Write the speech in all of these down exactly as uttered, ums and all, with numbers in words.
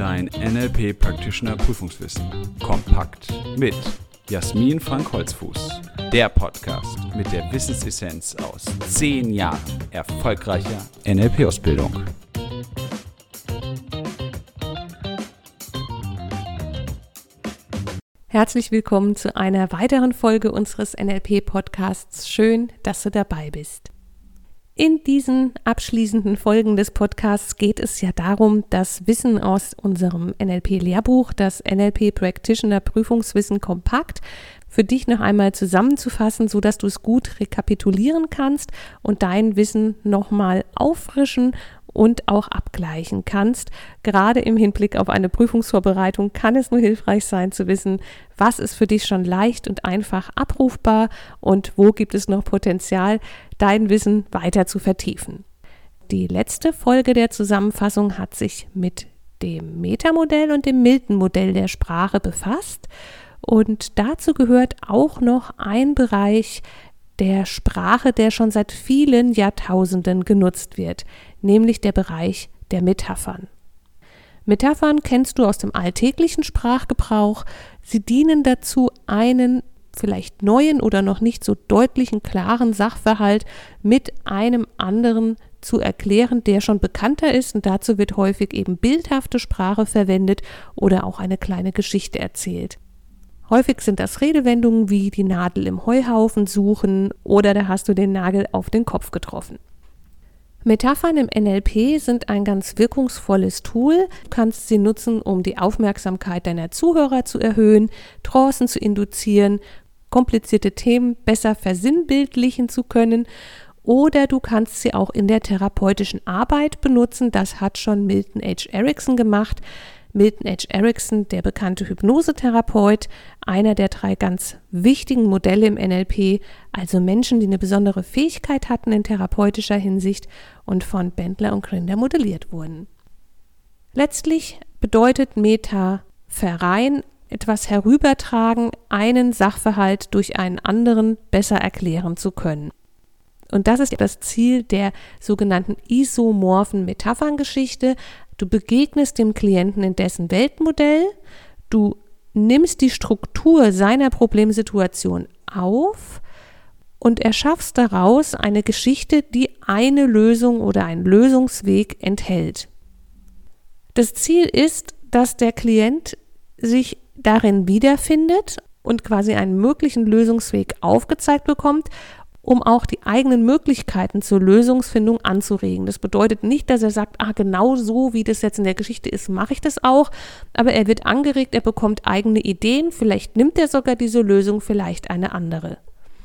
Dein N L P Practitioner Prüfungswissen. Kompakt mit Jasmin Frank-Holzfuß. Der Podcast mit der Wissensessenz aus zehn Jahren erfolgreicher N L P-Ausbildung. Herzlich willkommen zu einer weiteren Folge unseres N L P-Podcasts. Schön, dass du dabei bist. In diesen abschließenden Folgen des Podcasts geht es ja darum, das Wissen aus unserem N L P-Lehrbuch, das N L P Practitioner Prüfungswissen kompakt, für dich noch einmal zusammenzufassen, sodass du es gut rekapitulieren kannst und dein Wissen nochmal auffrischen und auch abgleichen kannst. Gerade im Hinblick auf eine Prüfungsvorbereitung kann es nur hilfreich sein zu wissen, was ist für dich schon leicht und einfach abrufbar und wo gibt es noch Potenzial, dein Wissen weiter zu vertiefen. Die letzte Folge der Zusammenfassung hat sich mit dem Metamodell und dem Milton-Modell der Sprache befasst und dazu gehört auch noch ein Bereich der Sprache, der schon seit vielen Jahrtausenden genutzt wird, nämlich der Bereich der Metaphern. Metaphern kennst du aus dem alltäglichen Sprachgebrauch. Sie dienen dazu, einen vielleicht neuen oder noch nicht so deutlichen, klaren Sachverhalt mit einem anderen zu erklären, der schon bekannter ist, und dazu wird häufig eben bildhafte Sprache verwendet oder auch eine kleine Geschichte erzählt. Häufig sind das Redewendungen wie die Nadel im Heuhaufen suchen oder da hast du den Nagel auf den Kopf getroffen. Metaphern im N L P sind ein ganz wirkungsvolles Tool. Du kannst sie nutzen, um die Aufmerksamkeit deiner Zuhörer zu erhöhen, Trancen zu induzieren, komplizierte Themen besser versinnbildlichen zu können, oder du kannst sie auch in der therapeutischen Arbeit benutzen. Das hat schon Milton H. Erickson gemacht. Milton H. Erickson, der bekannte Hypnosetherapeut, einer der drei ganz wichtigen Modelle im N L P, also Menschen, die eine besondere Fähigkeit hatten in therapeutischer Hinsicht und von Bendler und Grinder modelliert wurden. Letztlich bedeutet Meta verrein, etwas herübertragen, einen Sachverhalt durch einen anderen besser erklären zu können. Und das ist das Ziel der sogenannten isomorphen Metapherngeschichte. Du begegnest dem Klienten in dessen Weltmodell, du nimmst die Struktur seiner Problemsituation auf und erschaffst daraus eine Geschichte, die eine Lösung oder einen Lösungsweg enthält. Das Ziel ist, dass der Klient sich darin wiederfindet und quasi einen möglichen Lösungsweg aufgezeigt bekommt, um auch die eigenen Möglichkeiten zur Lösungsfindung anzuregen. Das bedeutet nicht, dass er sagt, ah, genau so, wie das jetzt in der Geschichte ist, mache ich das auch, aber er wird angeregt, er bekommt eigene Ideen, vielleicht nimmt er sogar diese Lösung, vielleicht eine andere.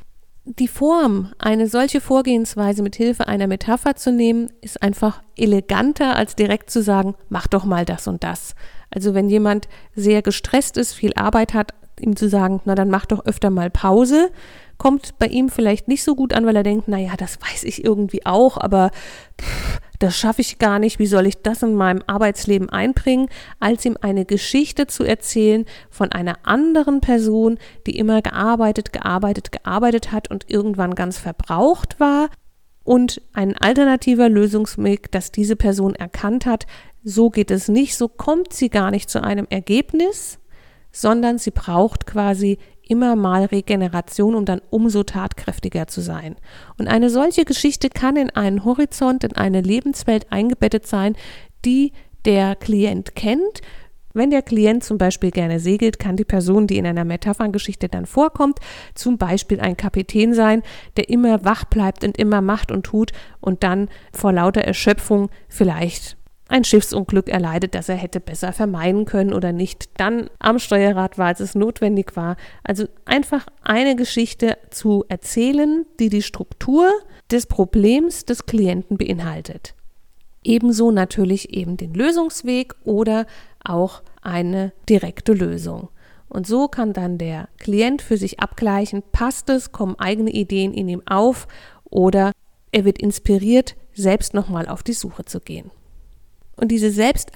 Die Form, eine solche Vorgehensweise mit Hilfe einer Metapher zu nehmen, ist einfach eleganter, als direkt zu sagen, mach doch mal das und das. Also wenn jemand sehr gestresst ist, viel Arbeit hat, ihm zu sagen, na dann mach doch öfter mal Pause, kommt bei ihm vielleicht nicht so gut an, weil er denkt, naja, das weiß ich irgendwie auch, aber pff, das schaffe ich gar nicht, wie soll ich das in meinem Arbeitsleben einbringen, als ihm eine Geschichte zu erzählen von einer anderen Person, die immer gearbeitet, gearbeitet, gearbeitet hat und irgendwann ganz verbraucht war, und ein alternativer Lösungsweg, dass diese Person erkannt hat, so geht es nicht, so kommt sie gar nicht zu einem Ergebnis, sondern sie braucht quasi immer mal Regeneration, um dann umso tatkräftiger zu sein. Und eine solche Geschichte kann in einen Horizont, in eine Lebenswelt eingebettet sein, die der Klient kennt. Wenn der Klient zum Beispiel gerne segelt, kann die Person, die in einer Metapherngeschichte dann vorkommt, zum Beispiel ein Kapitän sein, der immer wach bleibt und immer macht und tut und dann vor lauter Erschöpfung vielleicht ein Schiffsunglück erleidet, das er hätte besser vermeiden können oder nicht dann am Steuerrad war, als es notwendig war. Also einfach eine Geschichte zu erzählen, die die Struktur des Problems des Klienten beinhaltet. Ebenso natürlich eben den Lösungsweg oder auch eine direkte Lösung. Und so kann dann der Klient für sich abgleichen, passt es, kommen eigene Ideen in ihm auf oder er wird inspiriert, selbst nochmal auf die Suche zu gehen. Und diese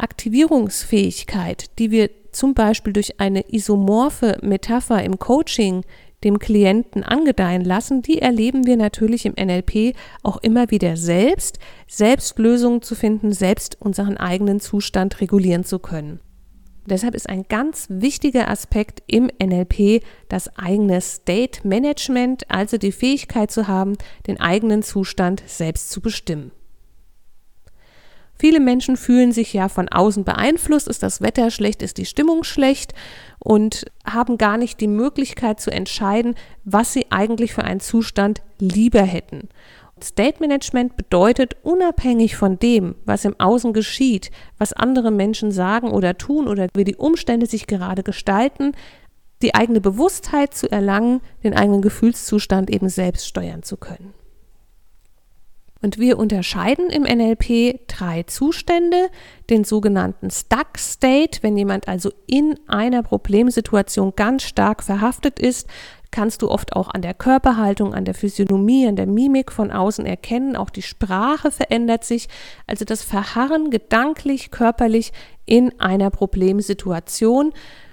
Selbstaktivierungsfähigkeit, die wir zum Beispiel durch eine isomorphe Metapher im Coaching dem Klienten angedeihen lassen, die erleben wir natürlich im N L P auch immer wieder selbst, selbst Lösungen zu finden, selbst unseren eigenen Zustand regulieren zu können. Deshalb ist ein ganz wichtiger Aspekt im N L P das eigene State Management, also die Fähigkeit zu haben, den eigenen Zustand selbst zu bestimmen. Viele Menschen fühlen sich ja von außen beeinflusst, ist das Wetter schlecht, ist die Stimmung schlecht und haben gar nicht die Möglichkeit zu entscheiden, was sie eigentlich für einen Zustand lieber hätten. State Management bedeutet, unabhängig von dem, was im Außen geschieht, was andere Menschen sagen oder tun oder wie die Umstände sich gerade gestalten, die eigene Bewusstheit zu erlangen, den eigenen Gefühlszustand eben selbst steuern zu können. Und wir unterscheiden im N L P drei Zustände, den sogenannten Stuck State, wenn jemand also in einer Problemsituation ganz stark verhaftet ist, kannst du oft auch an der Körperhaltung, an der Physiognomie, an der Mimik von außen erkennen, auch die Sprache verändert sich, also das Verharren gedanklich, körperlich in einer Problemsituation,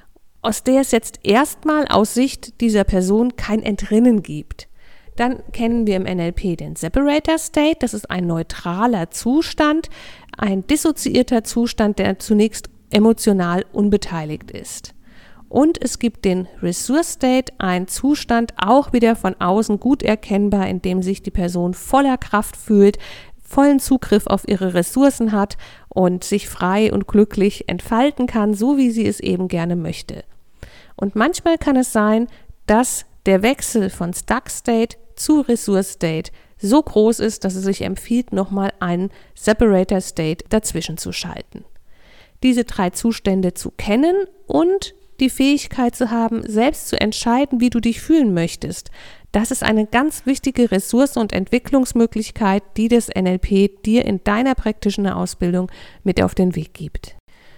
aus der es jetzt erstmal aus Sicht dieser Person kein Entrinnen gibt. Dann kennen wir im N L P den Separator State, das ist ein neutraler Zustand, ein dissoziierter Zustand, der zunächst emotional unbeteiligt ist. Und es gibt den Resource State, ein Zustand auch wieder von außen gut erkennbar, in dem sich die Person voller Kraft fühlt, vollen Zugriff auf ihre Ressourcen hat und sich frei und glücklich entfalten kann, so wie sie es eben gerne möchte. Und manchmal kann es sein, dass der Wechsel von Stuck State zu Resource State so groß ist, dass es sich empfiehlt, nochmal einen Separator State dazwischen zu schalten. Diese drei Zustände zu kennen und die Fähigkeit zu haben, selbst zu entscheiden, wie du dich fühlen möchtest, das ist eine ganz wichtige Ressource und Entwicklungsmöglichkeit, die das N L P dir in deiner praktischen Ausbildung mit auf den Weg gibt.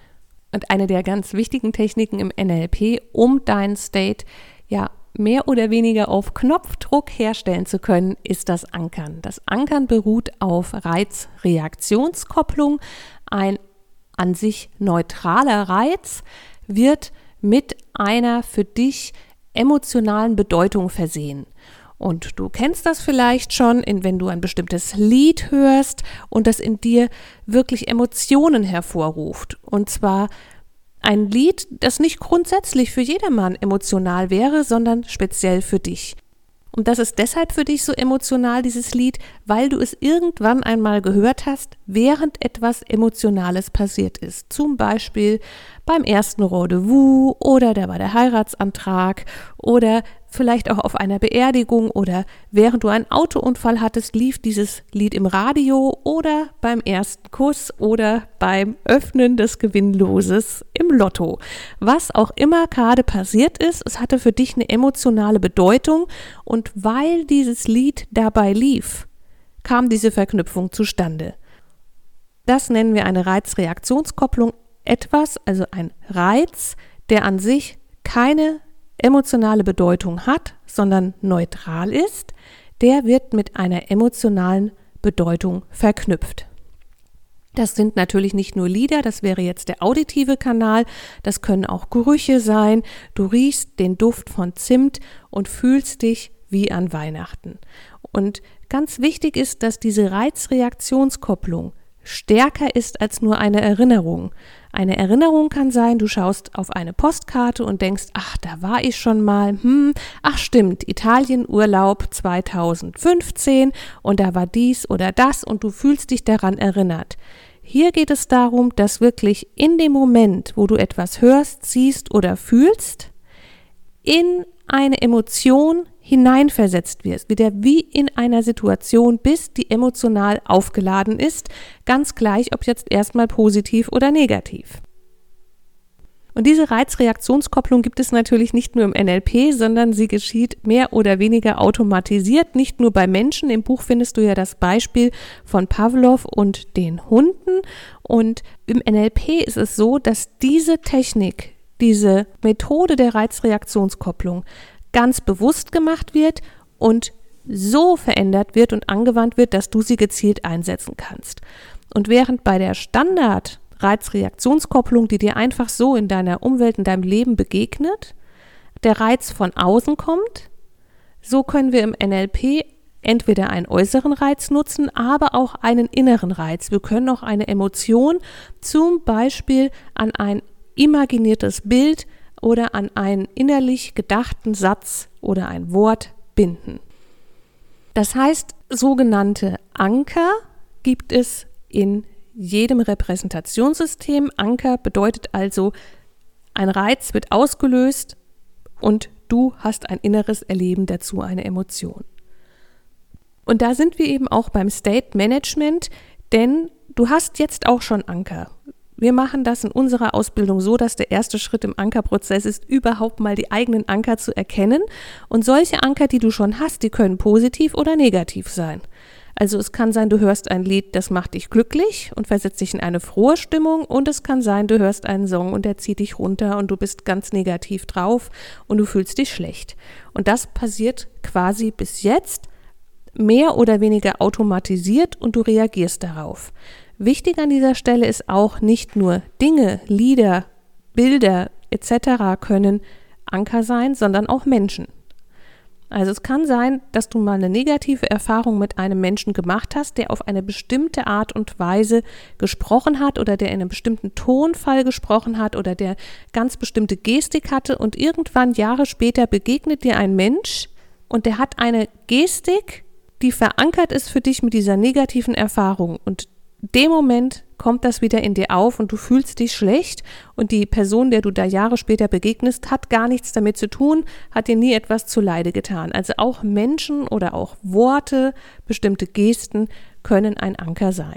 Und eine der ganz wichtigen Techniken im N L P, um deinen State ja mehr oder weniger auf Knopfdruck herstellen zu können, ist das Ankern. Das Ankern beruht auf Reiz-Reaktionskopplung. Ein an sich neutraler Reiz wird mit einer für dich emotionalen Bedeutung versehen. Und du kennst das vielleicht schon, wenn du ein bestimmtes Lied hörst und das in dir wirklich Emotionen hervorruft. Und zwar ein Lied, das nicht grundsätzlich für jedermann emotional wäre, sondern speziell für dich. Und das ist deshalb für dich so emotional, dieses Lied, weil du es irgendwann einmal gehört hast, während etwas Emotionales passiert ist. Zum Beispiel beim ersten Rendezvous oder da war der Heiratsantrag oder vielleicht auch auf einer Beerdigung oder während du einen Autounfall hattest, lief dieses Lied im Radio oder beim ersten Kuss oder beim Öffnen des Gewinnloses im Lotto. Was auch immer gerade passiert ist, es hatte für dich eine emotionale Bedeutung und weil dieses Lied dabei lief, kam diese Verknüpfung zustande. Das nennen wir eine Reiz-Reaktionskopplung. Etwas, also ein Reiz, der an sich keine emotionale Bedeutung hat, sondern neutral ist, der wird mit einer emotionalen Bedeutung verknüpft. Das sind natürlich nicht nur Lieder, das wäre jetzt der auditive Kanal, das können auch Gerüche sein, du riechst den Duft von Zimt und fühlst dich wie an Weihnachten. Und ganz wichtig ist, dass diese Reizreaktionskopplung stärker ist als nur eine Erinnerung. Eine Erinnerung kann sein, du schaust auf eine Postkarte und denkst, ach, da war ich schon mal, hm, ach stimmt, Italienurlaub zweitausendfünfzehn und da war dies oder das und du fühlst dich daran erinnert. Hier geht es darum, dass wirklich in dem Moment, wo du etwas hörst, siehst oder fühlst, in eine Emotion hineinversetzt wirst, wieder wie in einer Situation bist, die emotional aufgeladen ist, ganz gleich, ob jetzt erstmal positiv oder negativ. Und diese Reizreaktionskopplung gibt es natürlich nicht nur im N L P, sondern sie geschieht mehr oder weniger automatisiert, nicht nur bei Menschen. Im Buch findest du ja das Beispiel von Pavlov und den Hunden. Und im N L P ist es so, dass diese Technik, diese Methode der Reizreaktionskopplung ganz bewusst gemacht wird und so verändert wird und angewandt wird, dass du sie gezielt einsetzen kannst. Und während bei der Standard-Reizreaktionskopplung, die dir einfach so in deiner Umwelt, in deinem Leben begegnet, der Reiz von außen kommt, so können wir im N L P entweder einen äußeren Reiz nutzen, aber auch einen inneren Reiz. Wir können auch eine Emotion zum Beispiel an ein imaginiertes Bild oder an einen innerlich gedachten Satz oder ein Wort binden. Das heißt, sogenannte Anker gibt es in jedem Repräsentationssystem. Anker bedeutet also, ein Reiz wird ausgelöst und du hast ein inneres Erleben dazu, eine Emotion. Und da sind wir eben auch beim State Management, denn du hast jetzt auch schon Anker. Wir machen das in unserer Ausbildung so, dass der erste Schritt im Ankerprozess ist, überhaupt mal die eigenen Anker zu erkennen. Und solche Anker, die du schon hast, die können positiv oder negativ sein. Also es kann sein, du hörst ein Lied, das macht dich glücklich und versetzt dich in eine frohe Stimmung, und es kann sein, du hörst einen Song und der zieht dich runter und du bist ganz negativ drauf und du fühlst dich schlecht. Und das passiert quasi bis jetzt mehr oder weniger automatisiert und du reagierst darauf. Wichtig an dieser Stelle ist auch, nicht nur Dinge, Lieder, Bilder et cetera können Anker sein, sondern auch Menschen. Also es kann sein, dass du mal eine negative Erfahrung mit einem Menschen gemacht hast, der auf eine bestimmte Art und Weise gesprochen hat oder der in einem bestimmten Tonfall gesprochen hat oder der ganz bestimmte Gestik hatte, und irgendwann Jahre später begegnet dir ein Mensch und der hat eine Gestik, die verankert ist für dich mit dieser negativen Erfahrung, und in dem Moment kommt das wieder in dir auf und du fühlst dich schlecht, und die Person, der du da Jahre später begegnest, hat gar nichts damit zu tun, hat dir nie etwas zuleide getan. Also auch Menschen oder auch Worte, bestimmte Gesten können ein Anker sein.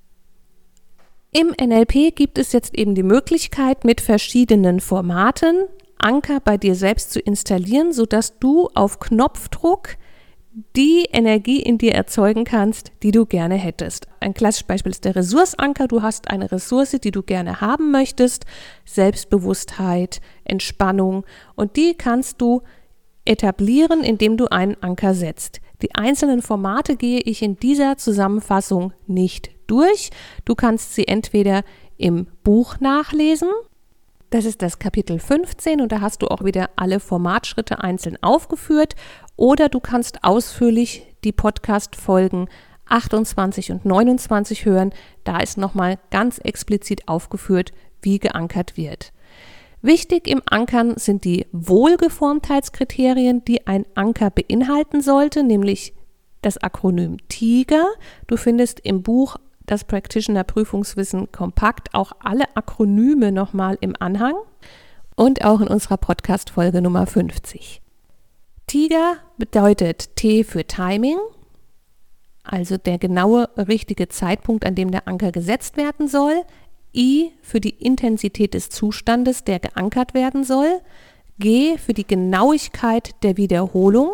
Im N L P gibt es jetzt eben die Möglichkeit, mit verschiedenen Formaten Anker bei dir selbst zu installieren, sodass du auf Knopfdruck die Energie in dir erzeugen kannst, die du gerne hättest. Ein klassisches Beispiel ist der Ressourcenanker. Du hast eine Ressource, die du gerne haben möchtest, Selbstbewusstheit, Entspannung, und die kannst du etablieren, indem du einen Anker setzt. Die einzelnen Formate gehe ich in dieser Zusammenfassung nicht durch. Du kannst sie entweder im Buch nachlesen. Das ist das Kapitel fünfzehn und da hast du auch wieder alle Formatschritte einzeln aufgeführt, oder du kannst ausführlich die Podcast-Folgen achtundzwanzig und neunundzwanzig hören. Da ist nochmal ganz explizit aufgeführt, wie geankert wird. Wichtig im Ankern sind die Wohlgeformtheitskriterien, die ein Anker beinhalten sollte, nämlich das Akronym TIGER. Du findest im Buch Das Practitioner Prüfungswissen kompakt auch alle Akronyme nochmal im Anhang und auch in unserer Podcast-Folge Nummer fünfzig. TIGER bedeutet T für Timing, also der genaue richtige Zeitpunkt, an dem der Anker gesetzt werden soll. I für die Intensität des Zustandes, der geankert werden soll. G für die Genauigkeit der Wiederholung.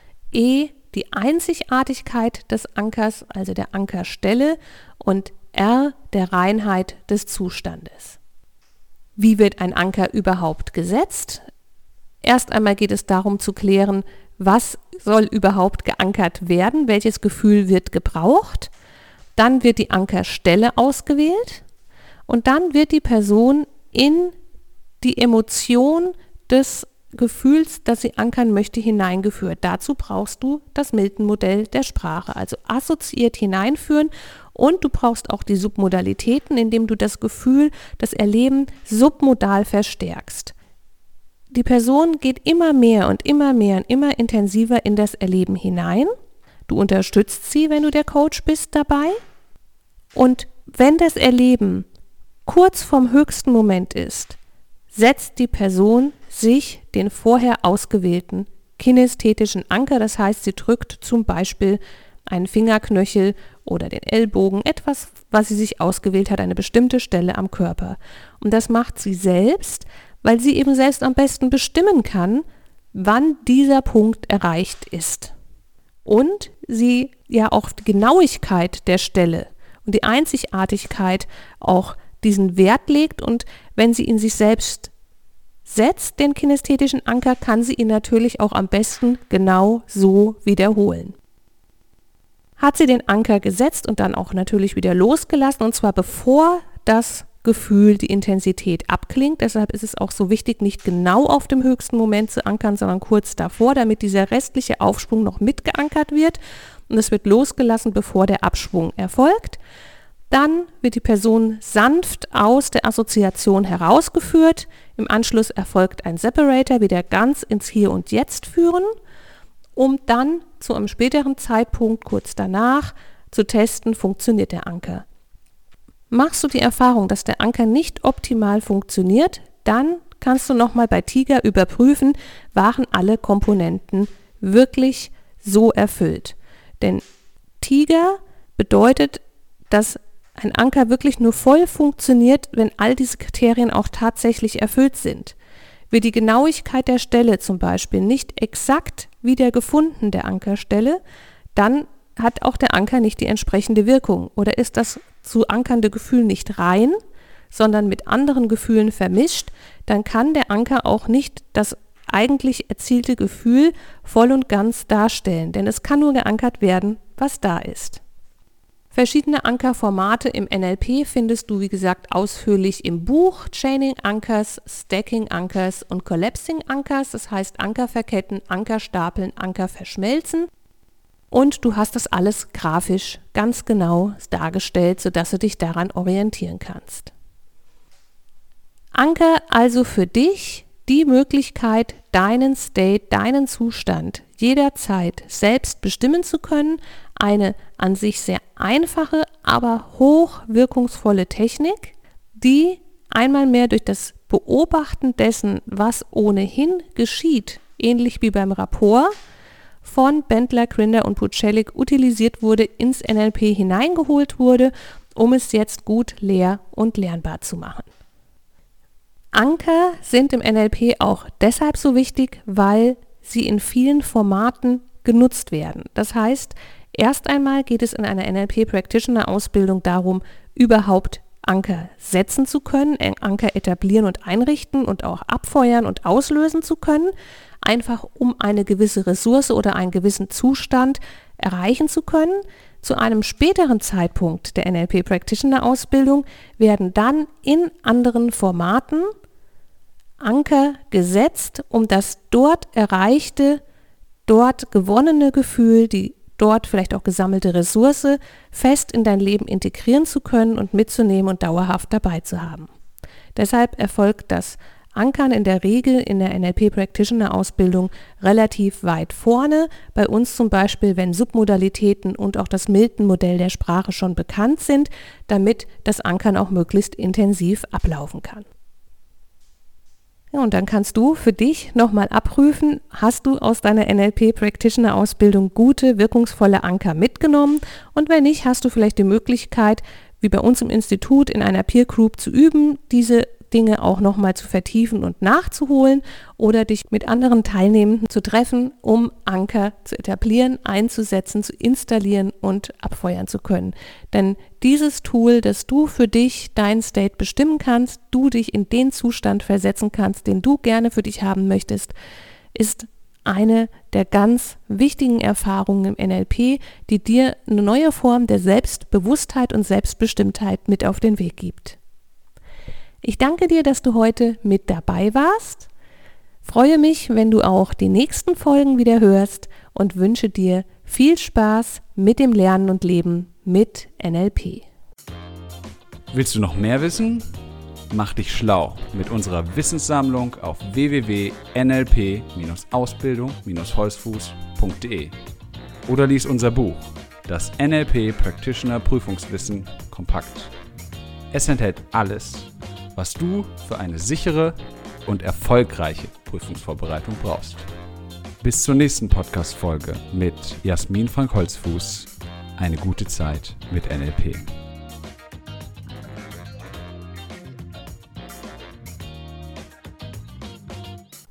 E die Einzigartigkeit des Ankers, also der Ankerstelle, und R der Reinheit des Zustandes. Wie wird ein Anker überhaupt gesetzt? Erst einmal geht es darum zu klären, was soll überhaupt geankert werden, welches Gefühl wird gebraucht. Dann wird die Ankerstelle ausgewählt und dann wird die Person in die Emotion des Gefühls, das sie ankern möchte, hineingeführt. Dazu brauchst du das Milton-Modell der Sprache, also assoziiert hineinführen, und du brauchst auch die Submodalitäten, indem du das Gefühl, das Erleben submodal verstärkst. Die Person geht immer mehr und immer mehr und immer intensiver in das Erleben hinein. Du unterstützt sie, wenn du der Coach bist, dabei. Und wenn das Erleben kurz vorm höchsten Moment ist, setzt die Person sich den vorher ausgewählten kinästhetischen Anker, das heißt, sie drückt zum Beispiel einen Fingerknöchel oder den Ellbogen, etwas, was sie sich ausgewählt hat, eine bestimmte Stelle am Körper. Und das macht sie selbst, weil sie eben selbst am besten bestimmen kann, wann dieser Punkt erreicht ist. Und sie ja auch die Genauigkeit der Stelle und die Einzigartigkeit auch diesen Wert legt, und wenn sie ihn sich selbst setzt, den kinästhetischen Anker, kann sie ihn natürlich auch am besten genau so wiederholen. Hat sie den Anker gesetzt und dann auch natürlich wieder losgelassen, und zwar bevor das Gefühl, die Intensität abklingt. Deshalb ist es auch so wichtig, nicht genau auf dem höchsten Moment zu ankern, sondern kurz davor, damit dieser restliche Aufschwung noch mitgeankert wird, und es wird losgelassen, bevor der Abschwung erfolgt. Dann wird die Person sanft aus der Assoziation herausgeführt. Im Anschluss erfolgt ein Separator, wieder ganz ins Hier und Jetzt führen, um dann zu einem späteren Zeitpunkt, kurz danach, zu testen, funktioniert der Anker. Machst du die Erfahrung, dass der Anker nicht optimal funktioniert, dann kannst du nochmal bei Tiger überprüfen, waren alle Komponenten wirklich so erfüllt. Denn Tiger bedeutet, dass ein Anker wirklich nur voll funktioniert, wenn all diese Kriterien auch tatsächlich erfüllt sind. Wird die Genauigkeit der Stelle zum Beispiel nicht exakt wieder gefunden, der Ankerstelle, dann hat auch der Anker nicht die entsprechende Wirkung. Oder ist das zu ankernde Gefühl nicht rein, sondern mit anderen Gefühlen vermischt, dann kann der Anker auch nicht das eigentlich erzielte Gefühl voll und ganz darstellen, denn es kann nur geankert werden, was da ist. Verschiedene Ankerformate im N L P findest du, wie gesagt, ausführlich im Buch Chaining Anchors, Stacking Anchors und Collapsing Anchors, das heißt Ankerverketten, Ankerstapeln, Anker verschmelzen. Und du hast das alles grafisch ganz genau dargestellt, sodass du dich daran orientieren kannst. Anker also für dich die Möglichkeit, deinen State, deinen Zustand jederzeit selbst bestimmen zu können. Eine an sich sehr einfache, aber hoch wirkungsvolle Technik, die einmal mehr durch das Beobachten dessen, was ohnehin geschieht, ähnlich wie beim Rapport, von Bendler, Grinder und Pucelik utilisiert wurde, ins N L P hineingeholt wurde, um es jetzt gut lehr- und lernbar zu machen. Anker sind im N L P auch deshalb so wichtig, weil sie in vielen Formaten genutzt werden. Das heißt, erst einmal geht es in einer N L P-Practitioner-Ausbildung darum, überhaupt Anker setzen zu können, Anker etablieren und einrichten und auch abfeuern und auslösen zu können, einfach um eine gewisse Ressource oder einen gewissen Zustand erreichen zu können. Zu einem späteren Zeitpunkt der N L P-Practitioner-Ausbildung werden dann in anderen Formaten Anker gesetzt, um das dort erreichte, dort gewonnene Gefühl, die dort vielleicht auch gesammelte Ressource fest in dein Leben integrieren zu können und mitzunehmen und dauerhaft dabei zu haben. Deshalb erfolgt das Ankern in der Regel in der N L P-Practitioner-Ausbildung relativ weit vorne. Bei uns zum Beispiel, wenn Submodalitäten und auch das Milton-Modell der Sprache schon bekannt sind, damit das Ankern auch möglichst intensiv ablaufen kann. Ja, und dann kannst du für dich nochmal abprüfen, hast du aus deiner N L P-Practitioner-Ausbildung gute, wirkungsvolle Anker mitgenommen? Und wenn nicht, hast du vielleicht die Möglichkeit, wie bei uns im Institut in einer Peer Group zu üben, diese Dinge auch nochmal zu vertiefen und nachzuholen oder dich mit anderen Teilnehmenden zu treffen, um Anker zu etablieren, einzusetzen, zu installieren und abfeuern zu können. Denn dieses Tool, dass du für dich deinen State bestimmen kannst, du dich in den Zustand versetzen kannst, den du gerne für dich haben möchtest, ist eine der ganz wichtigen Erfahrungen im N L P, die dir eine neue Form der Selbstbewusstheit und Selbstbestimmtheit mit auf den Weg gibt. Ich danke dir, dass du heute mit dabei warst. Freue mich, wenn du auch die nächsten Folgen wieder hörst und wünsche dir viel Spaß mit dem Lernen und Leben mit N L P. Willst du noch mehr wissen? Mach dich schlau mit unserer Wissenssammlung auf w w w punkt n l p ausbildung holzfuß punkt d e oder lies unser Buch, das N L P Practitioner Prüfungswissen kompakt. Es enthält alles, was du für eine sichere und erfolgreiche Prüfungsvorbereitung brauchst. Bis zur nächsten Podcast-Folge mit Jasmin Frank-Holzfuß. Eine gute Zeit mit N L P.